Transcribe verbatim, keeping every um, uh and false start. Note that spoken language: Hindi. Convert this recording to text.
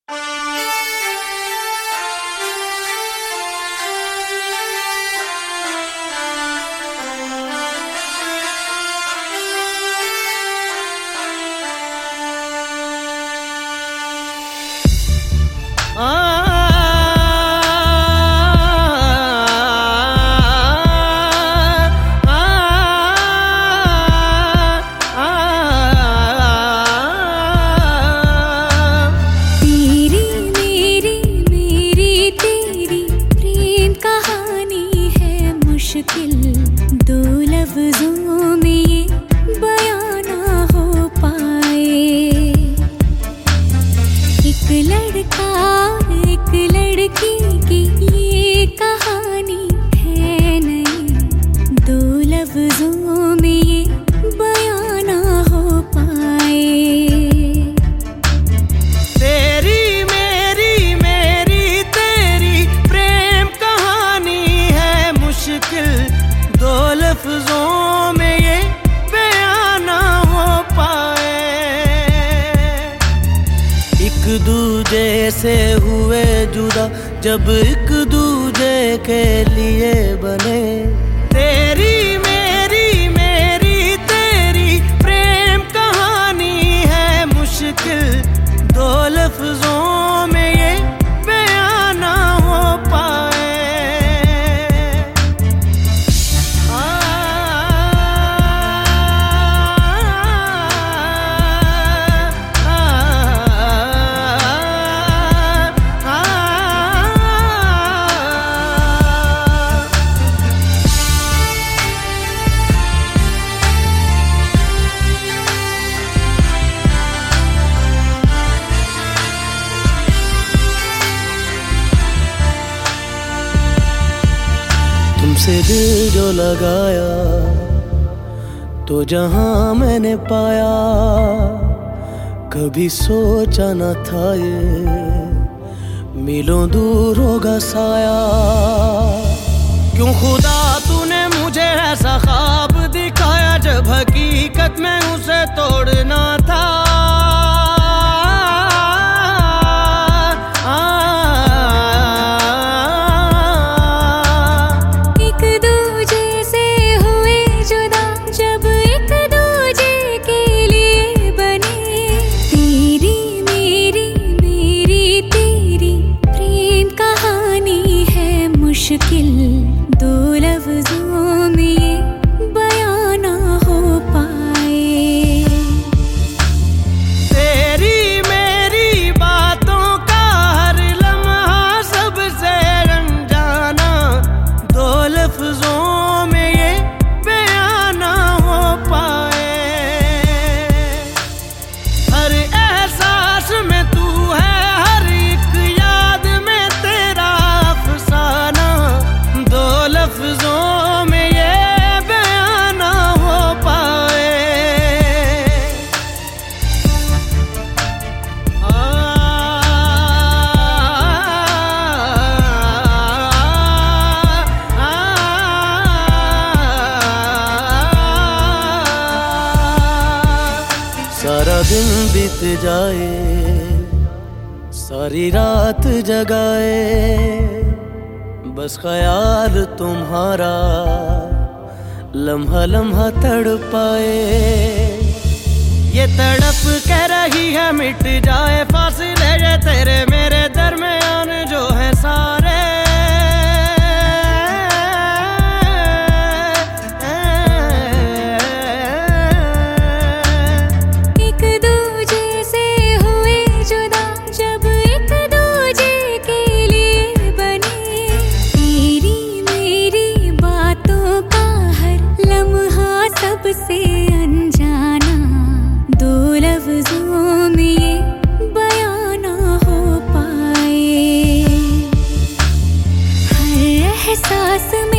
दो लफ्जों में ये बयां ना हो पाए। एक लड़का एक लड़की की ये कहानी है नहीं, दो लफ्जों में ये बयां ना हो पाए। तेरी मेरी मेरी तेरी प्रेम कहानी है मुश्किल, दो लफ्जों में ये बयां ना हो पाए। एक दूजे से हुए जुदा जब एक दूजे के लिए बने। तेरी मेरी मेरी तेरी प्रेम कहानी है मुश्किल, दो लफ्जों में ये बयां ना हो पाए। तुमसे दिल जो लगाया तो जहां मैंने पाया, कभी सोचा न था ये मिलों दूर होगा साया। क्यों खुदा तूने मुझे ऐसा ख्वाब दिखाया जब हकीकत में उसे तोड़ना था। मुश्किल दो लफ्जों में ये बयां ना हो पाए। तेरी मेरी बातों का हर लम्हा सबसे अनजाना, दो लफ्जों में ये बयां ना हो पाए। हर एहसास में तू है, हर एक याद में तेरा अफसाना, दो लफ्जों में ये बयां ना हो पाए। आ, आ, सारा दिन बीत जाए, सारी रात जगाए, बस ख्याल तुम्हारा लम्हा लम्हा तड़पाए। ये तड़प कह रही है मिट जाए फासले ये तेरे मेरे दरमियान जो है सारे। एक दूजे से हुए जुदा जब एक दूजे के लिए बने। तेरी मेरी बातों का हर लम्हा सबसे अनजाना, दो लफ्जों में ये बयां ना हो पाए। हर एहसास में